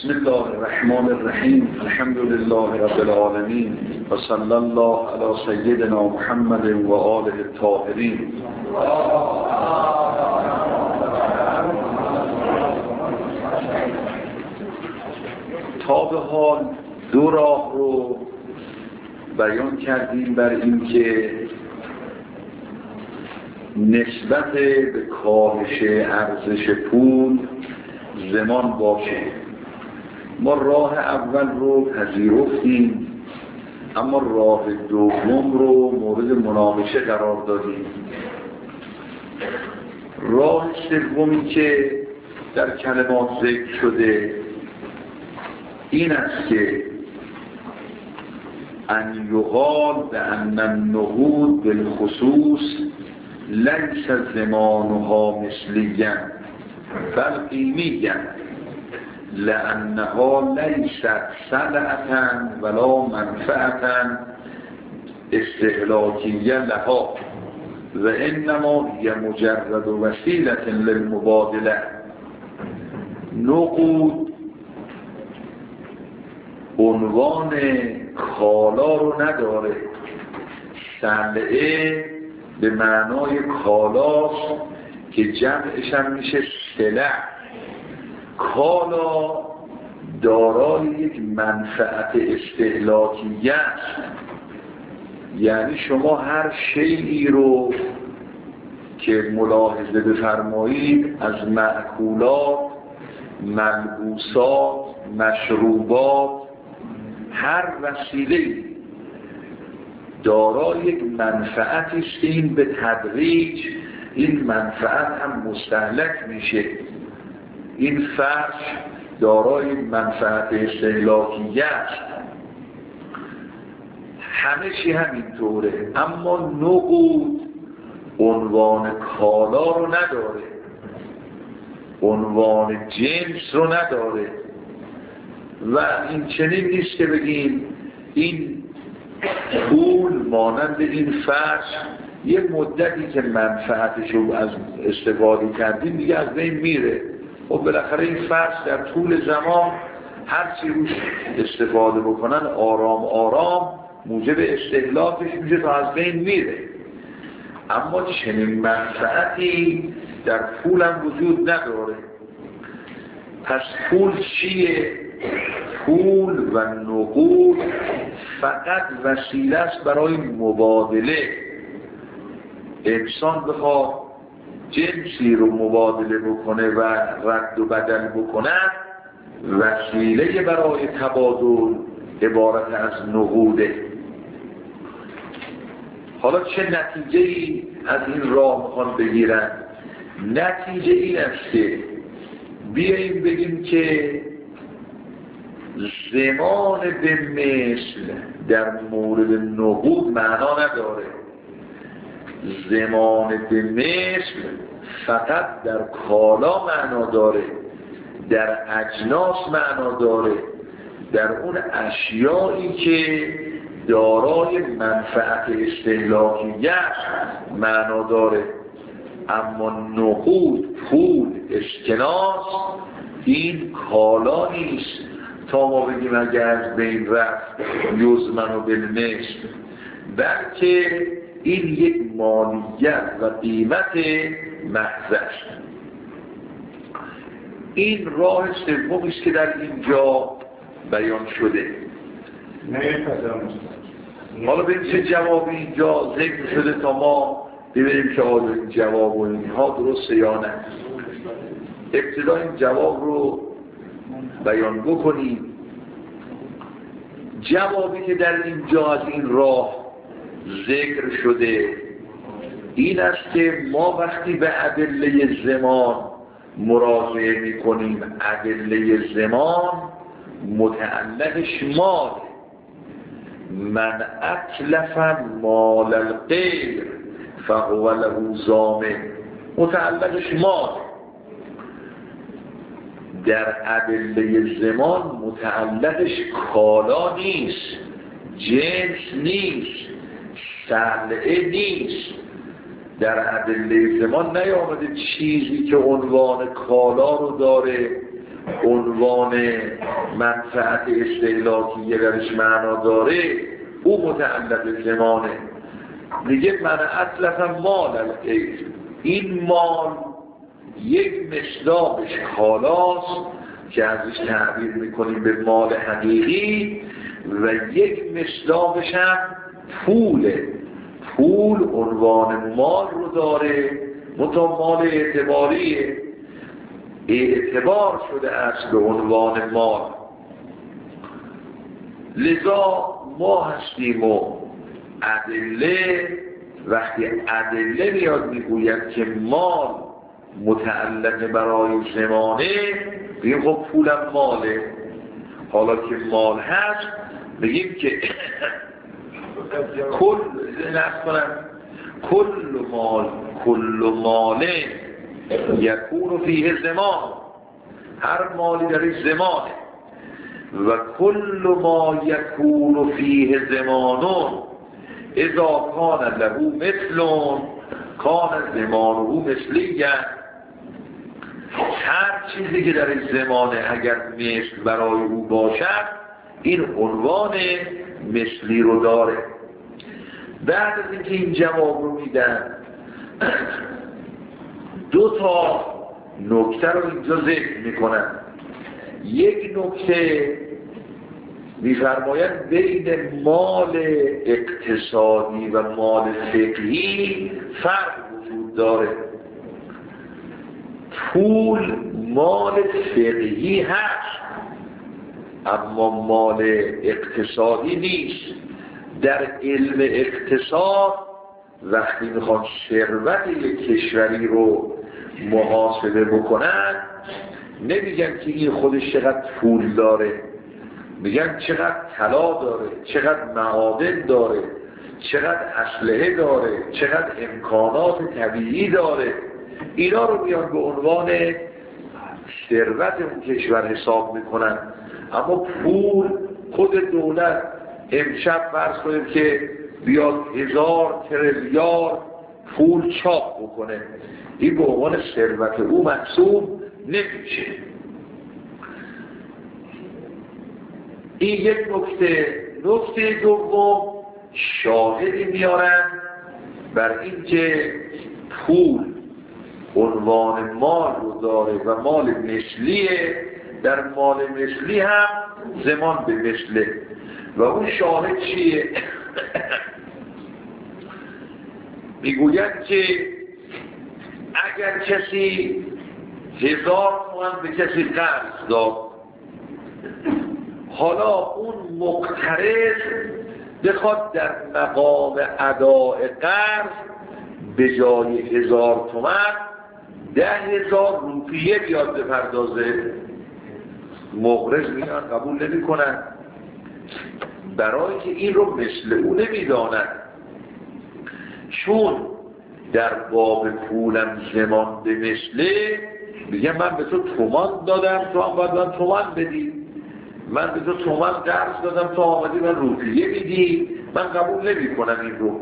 بسم الله الرحمن الرحیم الحمد لله رب العالمین و صلی الله علی سیدنا محمد و آله الطاهرین. تا به حال دو راه رو بیان کردیم بر این که نسبت به کاهش ارزش پول زمان باشه. ما راه اول رو پذیرفتیم، اما راه دوم رو مورد مناقشه قرار دادیم. راه سومی که در کلمات ذکر شده این است که ان یقال بان النقود بالخصوص لیس زمانها مثلیا بل قیمیا لانها لیست سلعة ولا منفعة استهلاکیه لها و انما هی مجرد وسیله للمبادله. نقود عنوان کالا رو نداره، سلعه به معنای کالاست که جمعش هم میشه سلع. کالا دارای یک منفعت استهلاکیه است، یعنی شما هر شیئی رو که ملاحظه بفرمایید از مأکولات، ملبوسات، مشروبات، هر وسیله دارای یک منفعتی است که این به تدریج این منفعت هم مستهلک میشه. این فرش دارای منفعت استهلاکیه است، همه چی همینطوره. اما نقود عنوان کالا رو نداره، عنوان جنس رو نداره و این چنین نیست که بگیم این پول مانند این فرش یه مدتی که منفعتش رو از استفاده کردیم دیگه از بین میره. و بالاخره این فرش در طول زمان هر چی روش استفاده بکنن آرام آرام موجب استهلاکش میشه تا از بین میره. اما چنین منفعتی در پول هم وجود نداره. پس پول چیه؟ پول و نقود فقط وسیله است برای مبادله. انسان بخواد جنسی رو مبادله بکنه و رد و بدل بکنه، وسیله برای تبادل عبارت از نقوده. حالا چه نتیجه‌ای از این راه میخوان بگیرن؟ نتیجه این است که بیاییم بگیم که زمان به مثل در مورد نقود معنا نداره. زمان به مثل فقط در کالا معنا داره، در اجناس معنا داره، در اون اشیایی که دارای منفعت استهلاکیه معنا داره. اما نقود، پول، اسکناس این کالا نیست تا ما بگیم اگر از بین رفت یزمن و بالمثل، بلکه این یک مالیت و قیمت محض است. این راه سومی است که در اینجا بیان شده. حالا ببینیم چه جوابی اینجا ذکر شده تا ما ببینیم که حالا این جواب و اینها درسته یا نه. ابتدا این جواب رو بیان بکنیم. جوابی که در اینجا از این راه ذکر شده این است که ما وقتی به ادله زمان مراجعه می‌کنیم، ادله زمان متعلقش مال، من اتلف مال الغیر فهو له ضامن، متعلقش مال. در ادله زمان متعلقش کالا نیست، جنس نیست، سلعه نیست. در ادله زمان نیامده چیزی که عنوان کالا رو داره عنوان منفعت استهلاکیه درش معنا داره او متعلق زمانه. میگه من اطلق مال الغیر، این مال یک مصداقش کالاست که ازش تعبیر میکنیم به مال حقیقی و یک مصداقش هم پوله. پول عنوان مال رو داره، مطمئن مال اعتباریه، اعتبار شده است به عنوان مال. لذا ما هستیم و ادله، وقتی ادله میاد میگوید که مال متعلق برای زمانه، بگیم خب پولم ماله. حالا که مال هست بگیم که کل مال یکون فیه زمان، هر مالی در زمانه و کل ما یکون فیه زمانون اذا کان له مثلون کان زمانه مثلیه. هر چیزی که در زمانه اگر مثل برای او باشد این عنوان مثلی رو داره. بعد از اینکه این جواب رو میدن دو تا نکته رو اینجا ذکر میکنن. یک نکته میفرمایند بین مال اقتصادی و مال فقهی فرق وجود داره. پول مال فقهی هست اما مال اقتصادی نیست. در علم اقتصاد وقتی میخوان ثروت یک کشوری رو محاسبه بکنن نمیگن که این خودش چقدر پول داره، میگن چقدر طلا داره، چقدر معادن داره، چقدر اسلحه داره، چقدر امکانات طبیعی داره. اینا رو میان به عنوان ثروت اون کشور حساب میکنن. اما پول خود دولت امشب فرض کنیم که بیاد 1000 تریلیارد پول چاپ بکنه، این به عنوان ثروت او محسوب نمیشه. این یک نکته. نکته دوم شاهدی میارن بر اینکه پول عنوان مال رو داره و مال مثلیه، در مال مثلی هم زمان به مثله. و اون شاهد چیه؟ میگوید که اگر کسی 1000 تومان به کسی قرض داد، حالا اون مقترض بخواد در مقام اداء قرض به جای 1000 تومان 10,000 روپیه بیاد بپردازه، مقرض میان قبول نمی کنن، برای که این رو مثل او نمیدانن. چون در باب پولم زمان به مثله میگم من به تو تومان دادم تو هم باید من تومان بدی، من به تو تومان قرض دادم تو آمدی من روپیه میدی، من قبول نمی کنم این رو.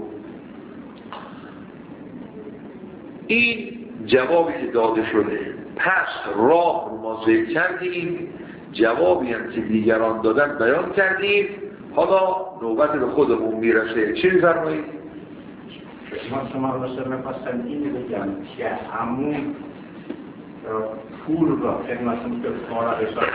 این جوابی که داده شده. پس راه رو ما ذکر کردیم، جوابی هم که دیگران دادن بیان کردیم. حالا نوبت به خودمون میرسه. چی می‌فرمایید؟ شما بسیار می‌خواستم این بگم که همون پول را خدمتون که کارا حساب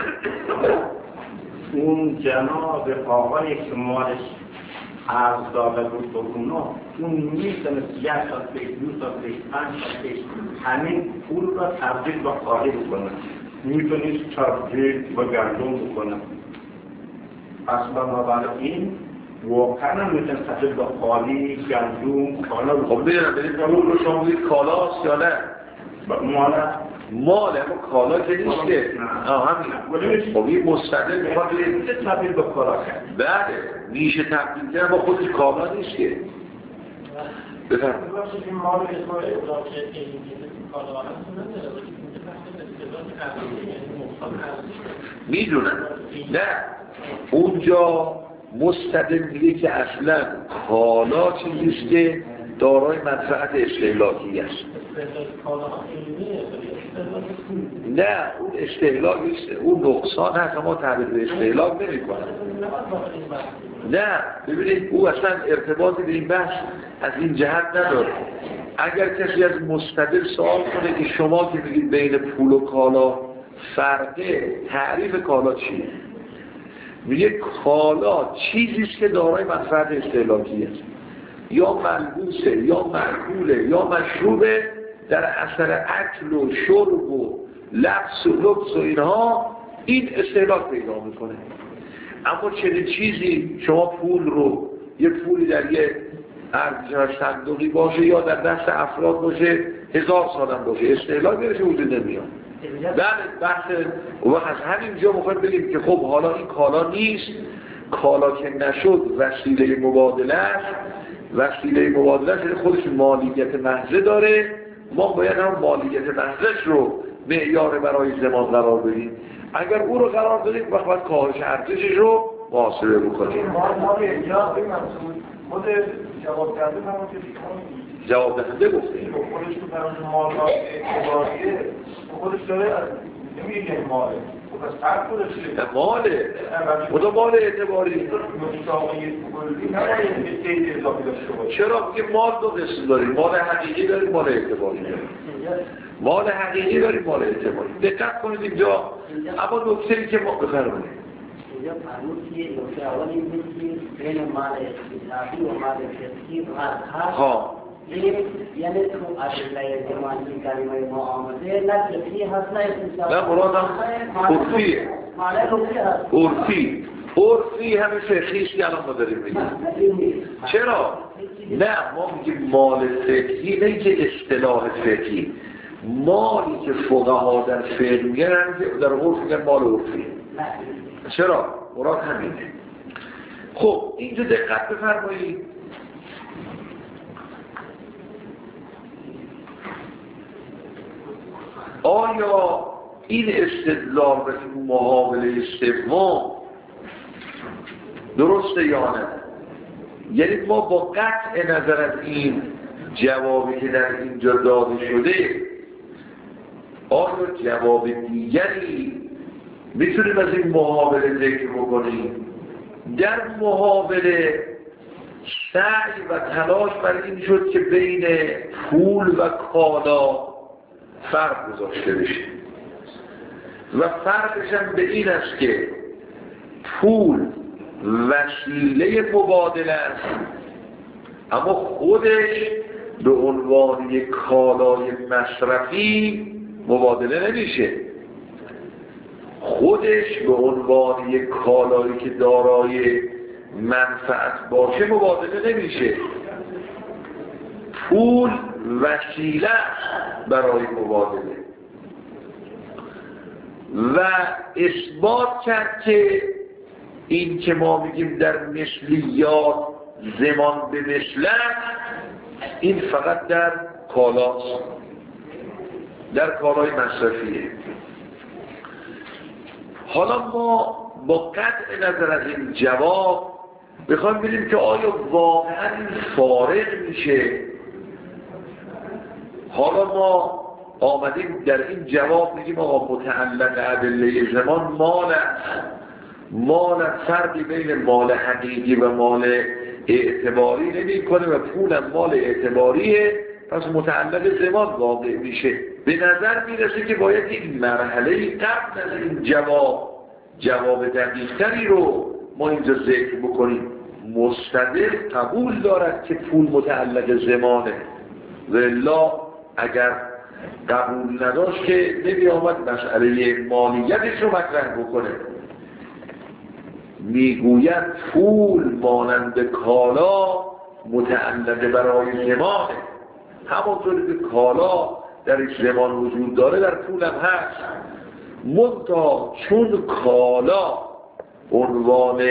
اون جناب آقایی که مالش عرض داده بود به اونا، اون میتونست 1 سال پیش، 2 سال پیش، 5 سال پیش همین پول را تبدیل به کالی بکنه، میتونست تبدیل به گندم بکنه. پس بنابراین واقعا میتونست تبدیل به کالی، گندم، کالا بکنه. خب بیدونم پول رو شما بگید کالاست یا نه؟ مال اما کالا که نیست که همین. خب این مستقل میخواد تبدیل به کالا کرد. بله میشه تبدیل کرد اما خودش کالا نیست که. بفرمایید. این مال اسماعیل اضافه این کالا میدونن نه اونجا مستقل میگه که اصلا کالا چیزیست که دارای منفعت استهلاکی است. نه اون استهلاک اون نقصان هست، اما تعبیر به استهلاک نمی کنم. نه ببینید او اصلا ارتباطی به این بحث از این جهت نداره. اگر کسی از مستدل سوال کنه که شما که میگید بین پول و کالا فرقه، تعریف کالا چیه؟ میگه کالا چیزیست که دارای منفعت استهلاکی است، یا ملبوسه یا مأکوله یا مشروبه، در اثر اکل و شرب و لبس و لبس و اینها این استهلاک پیدا میکنه. اما چنین چیزی شما پول رو یه پولی در یه صندوقی باشه یا در دست افراد باشه 1000 سالم باشه استهلاک درش وجود نمیاد. بله بحث و از همینجا میخوایم بگیم که خب حالا این کالا نیست، کالا که نشد وسیله مبادله است، وسیله مبادله است خودش مالیت محضه داره، ما باید هم مالیت محضش رو معیار برای زمان قرار بدیم. اگر او رو قرار دادیم وقت کاهش ارزشش رو محاسبه بکنیم. ما رو اینجا خود جواب دهنده جواب دهنده گفتیم خودش تو برای مالات اعتباریه خودش داره نمیگه ماله پس فرق خودشه ماله خدا مال اعتباری مستاقی کلی نباید قید اضافی داشته باشه. چرا؟ که مال دو قسم داریم، مال حقیقی داریم، مال اعتباری داریم. مال حقیقی داریم، مال اعتباری. دقت کنید اینجا. اما نکته‌ای که ما بفرمایید اینجا فرمود که نکته اول این بود که بین مال اقتصادی و مال فقهی فرق هست. یعنی تو ادله زمانی کلمه ما آمده نه فقهی هست نه اقتصادی. نه مرادم عرفیه. عرفی همه فقهی است که الان ما داریم میگیم. چرا؟ نه ما میگیم مال فقهی نه که اصطلاح فقهی، مالی که فقها در فقه میگن در عرف میگن مال عرفی. چرا؟ مراد همینه. خب اینجا دقت بفرمایید. آیا این استدلال و این محاوله سوم درسته یا نه؟ یعنی ما با قطع نظر از این جوابی که در اینجا داده شده آیا جواب دیگری میتونیم از این محاوله ذکر بکنیم؟ در محاوله سعی و تلاش بر این شد که بین پول و کالا فرق گذاشته بشه و فرقش هم به این است که پول وسیله مبادله است اما خودش به عنوان یک کالای مصرفی مبادله نمیشه، خودش به عنوان یک کالایی که دارای منفعت باشه مبادله نمیشه. پول وسیله برای مبادله و اثبات کرد که این که ما میگیم در مثلیات زمان به مثلت این فقط در کالاست، در کالای مصرفیه. حالا ما با قطع نظر از این جواب بخوایم ببینیم که آیا واقعا این فارق میشه. حالا ما آمدیم در این جواب میگیم آقا متعلق ادله زمان مال است، مال فرقی بین مال حقیقی و مال اعتباری نمی کنه و پولم مال اعتباریه، پس متعلق زمان واقع میشه. به نظر میرسه که باید این مرحله قبل از این جواب دقیق‌تری رو ما اینجا ذکر بکنیم. مستدل قبول دارد که پول متعلق زمانه والا اگر قبول نداشت که نمی آمد مسئله مالیتش رو مطرح بکنه. میگوید پول مانند کالا متعلق برای زمانه، همونطوری که کالا در این زمان وجود داره در پول هم هست، منتها چون کالا عنوان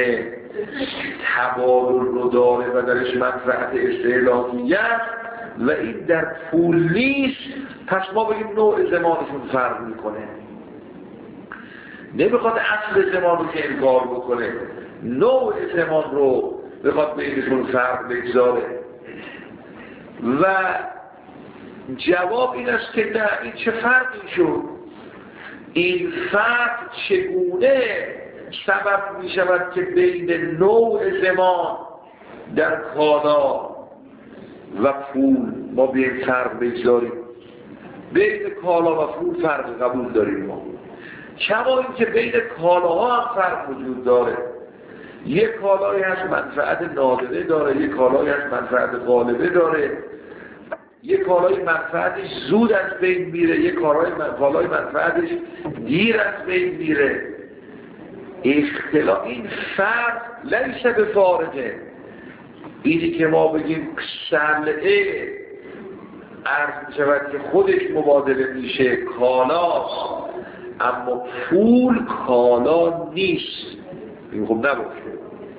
تبادل رو داره و درش منفعت استهلاکی است و این در پول نیست، پس ما بگیم نوع زمانشون فرق میکنه. نمیخواد اصل زمان رو که انکار بکنه، نوع زمان رو بخواد بینشون فرق بگذاره. و جواب این است که نه، این چه فرقی شد؟ این فرق چگونه سبب می شود که بین نوع زمان در کالا و پول ما به این فرق بگذاریم؟ بین کالا و پول فرق قبول داریم ما، کما این که بین کالاها هم فرق وجود داره. یک کالایی هست منفعت نادره داره، یک کالایی هست منفعت غالبه داره، یک کالای منفعتش زود از بین میره، یک کالای منفعتش دیر از بین میره. اختلاف این فرق لیس به فارغه. اینی که ما بگیم سلعه عرض میشود که خودش مبادله میشه کالاست، اما پول کالا نیست. این خب نباشه،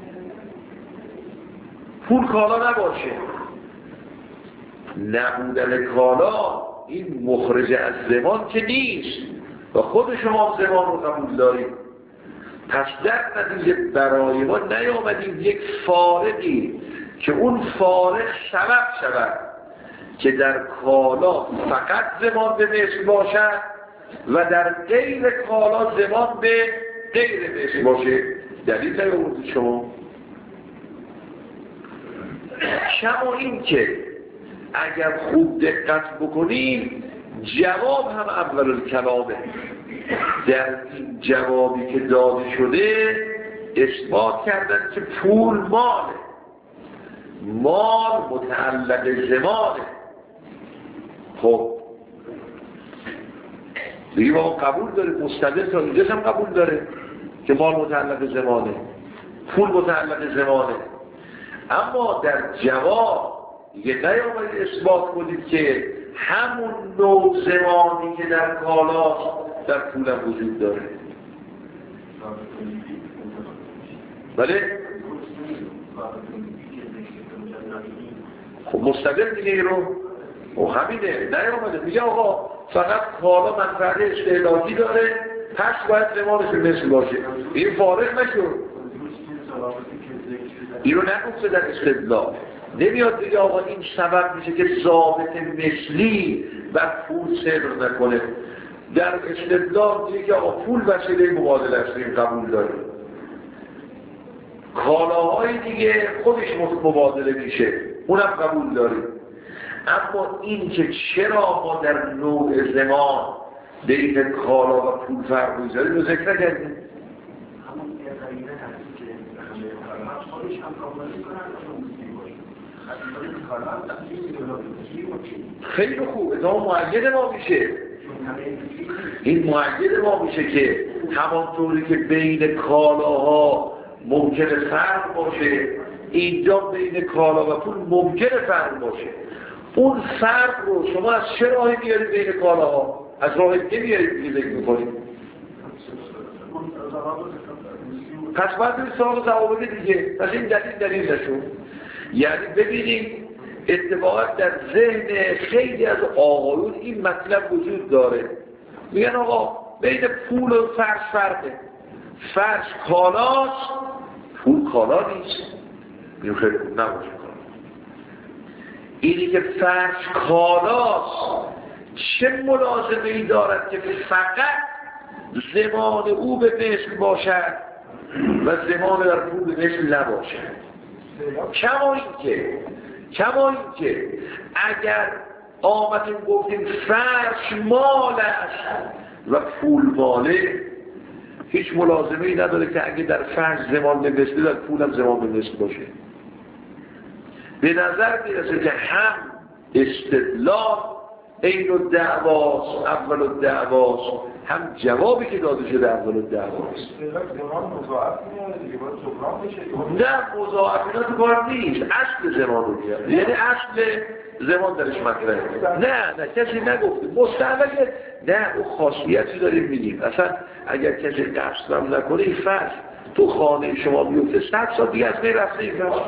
پول کالا نباشه. نبودن کالا این مخرج از زمان که نیست و خود شما زمان رو قبول دارید. پس در نتیجه برای ما نیامدیم یک فارقی که اون فارق سبب شود که در کالا فقط زمان به مثل باشد و در غیر کالا زمان به غیر مثل باشه. دلیل نیاوردید شما. کما این که اگر خوب دقت بکنیم جواب هم اول الکلامه. در این جوابی که داده شده اثبات کردن که پول ماله، مال متعلق زمانه. خب دیگه ما قبول داره، مستدل تا اینجاش هم قبول داره که مال متعلق زمانه، پول متعلق زمانه. اما در جواب دیگه نیامد اثبات کنید که همون نوع زمانی که در کالاست در پول هم وجود داره. بله؟ خب مستدل دیگه این رو و همینه نیامده میگه آقا فقط کالا منفعت استهلاکی داره پس باید زمانش مثل باشه. این فارغ نشد، این رو نگفته در استدلال. نمیاد دیگه آقا این سبب میشه که ضابط مثلی بر پول صدر نکنه. در استدلال دیگه آقا پول وسیله مبادله است، این قبول داره. کالاهای دیگه خودش مبادله میشه، اونم قبول داره. اما این که چرا ما در نوع زمان بین کالا و پول فرق میذاریم رو ذکر کردیم. خیلی خوب، ادامه معید ما میشه. این معید ما میشه که همانطوری که بین کالاها ممکنه فرق باشه، اینجا بین کالا و پول ممکنه فرق باشه. اون فرق رو شما از چه راهی میارید بین کالاها؟ از راهی نمیارید دیگه ذکر میکنید. پس باید این سراغ ضوابط دیگه. پس این دلیل نشون. یعنی ببینیم اتفاقا در ذهن خیلی از آقایون این مطلب وجود داره. میگن آقا بین پول و فرش فرقه. فرش کالاست، پول کالا نیست. این خیلی خوب نباشه کالا. اینی که فرش کالاست چه ملازمه ای دارد که فقط زمان او به مثل باشد و زمان در پول به مثل نباشد. کما این که اگر آمدیم گفتیم فرش مال است و پول ماله، هیچ ملازمه ای نداره که اگه در فرش زمان به مثل در پول هم زمان به مثل باشه. به نظر میرسه که هم استدلال این الدعواست، اول الدعواست، هم جوابی که داده شده اول الدعواست. نه مضاعف اینا تو کار نیست، اصل زمان رو میاد. یعنی اصل زمان درش مطرحه. نه کسی نگفته مستعمل، نه او خاصیتی داریم میگیم. اصلا اگر کسی قصد نکنه این فرض تو خانه شما بیفته 100 سال دیگه از می رفته این فرض.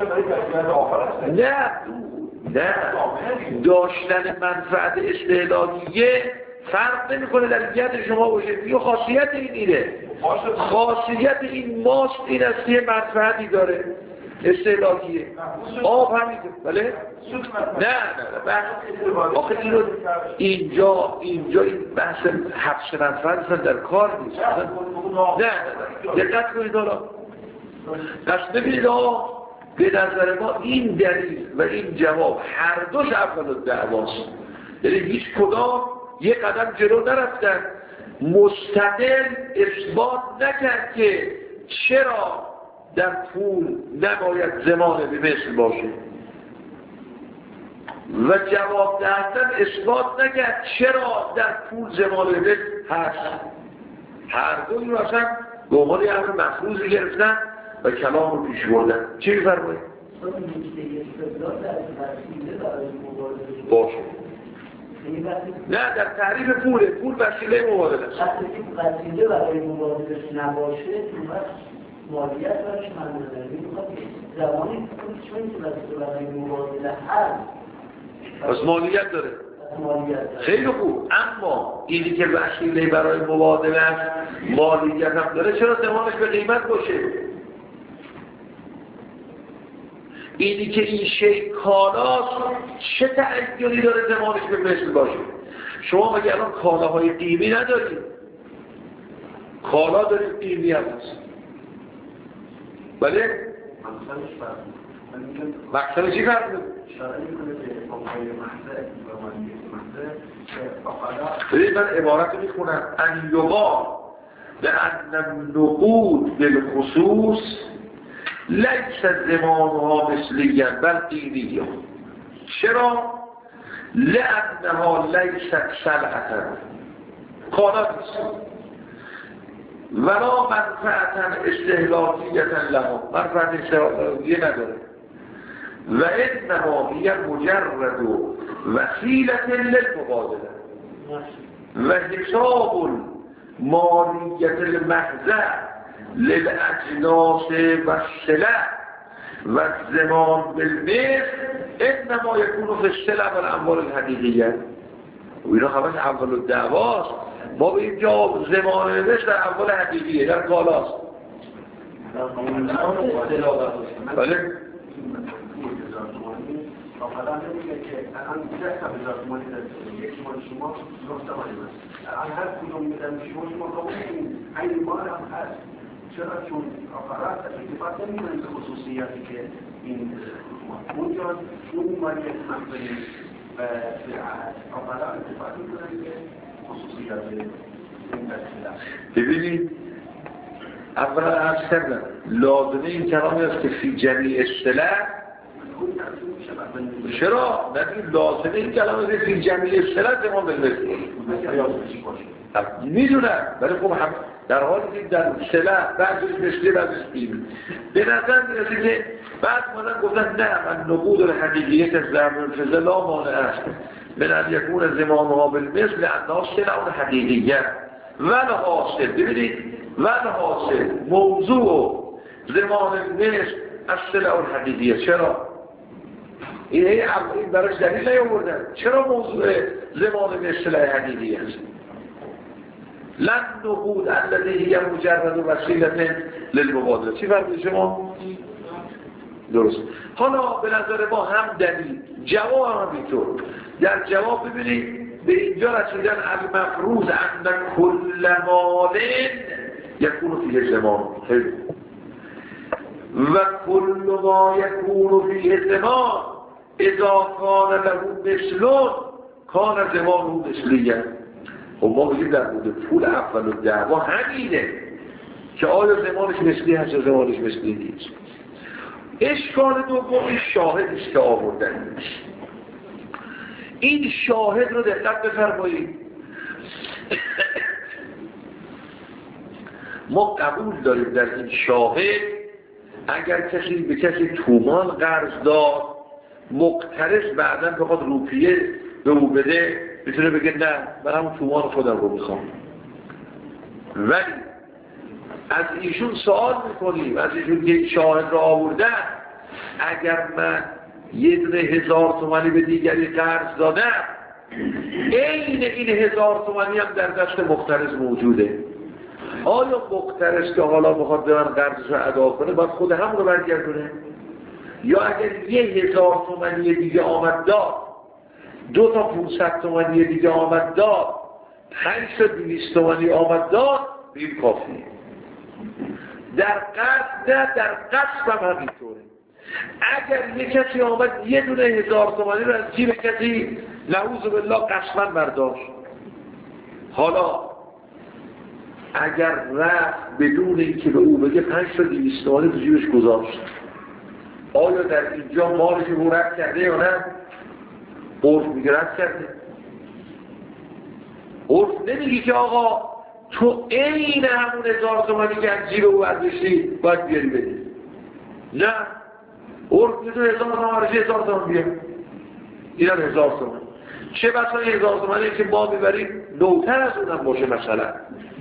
نه داشتن منفعت استهلاکیه فرق نمیکنه در ید شما باشه. یه خاصیت این اینه، خاصیت این ماست این است که منفعتی داره. استهلاکیه. آب همینطور. بله؟ نه آخه اینجا این بحث 7 نفر در کار نیست. نه دقت کنید حالا. پس ببینید به نظر ما این دلیل و این جواب هر دوش اول الدعواست. یعنی هیچ کدام یک قدم جلو نرفتن، مستقل اثبات نکرد که چرا در پول نباید ضمان به مثل باشه و جواب دهندن اثبات نکرد چرا در پول ضمان به مثل هست. هر دوی رو اصلا به عنوان امر مفروضی گرفتن و کلام رو پیش بردن. چی می‌فرمایید؟ باشه. نه در تعریف پول وسیله مبادله است. وسیله برای مبادله نباشه مالیت برش منظوره میخواد زمانی پول چون که وسیله برای مبادله هست پس مالیت داره. خیلی خوب، اما اینی که وسیله برای مبادله است مالیت هم داره، چرا ضمانش به قیمت باشه؟ اینی که این شی کالاست چه تعیینی داره ضمانش به مثل باشه؟ شما مگه الان کالاهای قیمتی ندارید؟ کالا دارید قیمتی هم هست. بله؟ مقصد چی فرق داره؟ ببینید من عبارت رو میخونم ان یقال لأن النقود بالخصوص لیس زمانها مثلیا بل قیمیا. چرا؟ لأنها لیست سلعتا، کالا نیست، ولا منفعتا استهلاکیتا لها، منفعت استهلاکیه نداره و انما هی مجرد وسیلة للمبادله و حساب مالیت المحضه للاجناس و السلع و الضمان بالمثل انما یکون فی السلع و الاموال الحقیقیه. و اینا همش اول الدعواست. ما به اینجا ضمان مثل در اموال حقیقیه، در کالاست. بله؟ آقا نمیگه که الان 10,000 تومان یک مال شما 9 تومانی است. الان هر کدوم میدن شما قبول کنید. این مال هم هست. چرا؟ چون آقا اتفاق نمی‌کنه به خصوصیاتی که این اونجا اون مالیت مخزنی و آقا اتفاق می‌کنه که خصوصیات این تشکیلات. ببینید اولا عرض کردم لازمه این کلامی است که فی جمیع السلع. چرا؟ نبید لازمه این کلمه فی جمیع السلع زمان بالمثل میدونم، ولی خب هم در حالی که در سلع بعضیش مثلی بعضیش قیمتی به نظر میرسه که بعد مادن گفتن نه من نقود الحقیقیت از ضرب الفضه لا مانع است من ان یکون زمانها بالمثل لانها سلع حقیقیه والحاصل. ببینید والحاصل موضوع زمان المثل از سلع الحقیقیه. چرا؟ این براش دلیل نیاوردن. چرا موضوع زمان مثل حقیقی است؟ لن نقود الذی هی مجرد وسیله للمبادله. چی فرمود شما؟ درست. حالا به نظر ما هم دلیل جواب هم اینطور. در جواب ببینید به اینجا رسیدن المفروض ان کل مال یکون فیه زمان و کل ما یکون فیه زمان اذا کان له مثلون کان زمانه مثلیه. و ما بگیم در مورد پول اول الدعوا همینه که آیا زمانش مثلی هست یا زمانش مثلی نیست. اشکال دومی شاهدش که آوردن. این شاهد رو دقت بفرمایید. ما قبول داریم در این شاهد اگر کسی به کسی تومان قرض داد مقترض بعداً بخواد روپیه به او بده میتونه بگه نه من همون تومان خودم رو میخوام. ولی از ایشون سوال میکنیم، از ایشون که شاهد را آوردن اگر من یه دونه 1000 تومانی به دیگری قرض دادم این 1000 تومانی هم در دست مقترض موجوده، آیا مقترض که حالا بخواد به من قرضش رو ادا کنه باید خود هم رو برگردونه؟ یا اگر 1000 تومانی دیگه آمد داد، 2 تا 500 تومانی دیگه آمد داد، 5 تا 200 تومانی آمد داد، این کافیه. در قصد نه، در قصد هم همینطوره. اگر یک کسی آمد یه دونه 1000 تومانی رو از جیب کسی نعوذ بالله قسما برداشت، حالا اگر رفت بدون اینکه به او بگه 5 تا 200 تومانی تو جیبش گذاشت، آیا در اینجا مالش رو رد کرده یا نه؟ عرف میگه رد کرده. عرف نمیگه که آقا تو عین همون 1000 تومانی که از جیب او برداشتی باید بیاری بدی. نه، عرف میگه تو 1000 تومانی 1000 تومانی بیا، این هم 1000 تومانی. چه بسا 1000 تومانی که ما میبریم نوتر از اونم باشه مثلا.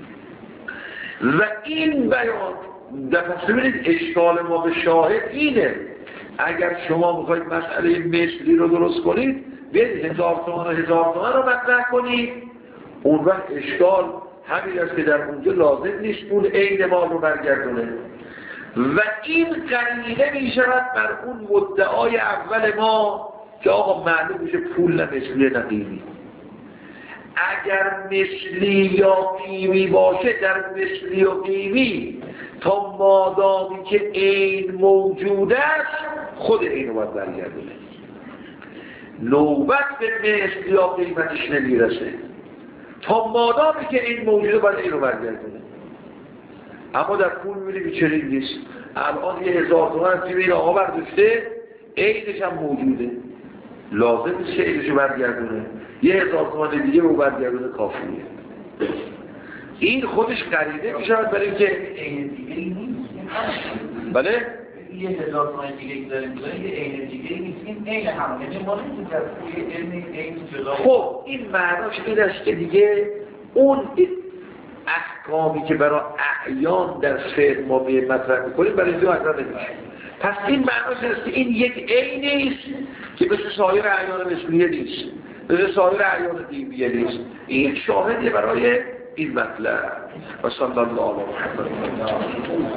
و این بیان دفعه ببینید اشکال ما به شاهد اینه. اگر شما میخواید مسئله مثلی رو درست کنید، بیاید 1000 تومان و 1000 تومان رو مطرح کنید، اون وقت اشکال همین است که در اونجا لازم نیست اون عین مال رو برگردونه. و این قرینه میشود بر اون مدعای اول ما که آقا معلوم میشه پول نه مثلی نه قیمی. اگر مثلی یا قیمی باشه، در مثلی و قیمی تا مادامی که عین موجود است خود اینو باید برگردونه، نوبت به مثل یا قیمتش نمیرسه. تا مادامی که این موجوده باید اینو برگردونه. اما در پول میبینیم چنین نیست. الان 1000 تومان از جیب این آقا برداشته، عینش هم موجوده، لازم نیست که عینشو برگردونه، 1000 تومان دیگه رو برگردونه کافیه. این خودش قرینه میشود برای اینکه عین دیگه نیست. بله 1000 تومان دیگه داریم یه عین دیگه نیست، این عین همونه. یعنی ما نمی‌تونیم از توی عین جدا. خب این معناش این است که دیگه اون احکامی که برای اعیان در فعل ما به مطرح میکنیم برای اینجا مطرح نمیشه. پس این معناش است که این یک عینی است که مثل سایر اعیان مثلیه نیست، مثل سایر اعیان قیمیه نیست. این شاهدی برای این مطلب. و صلی الله علیه و سلم.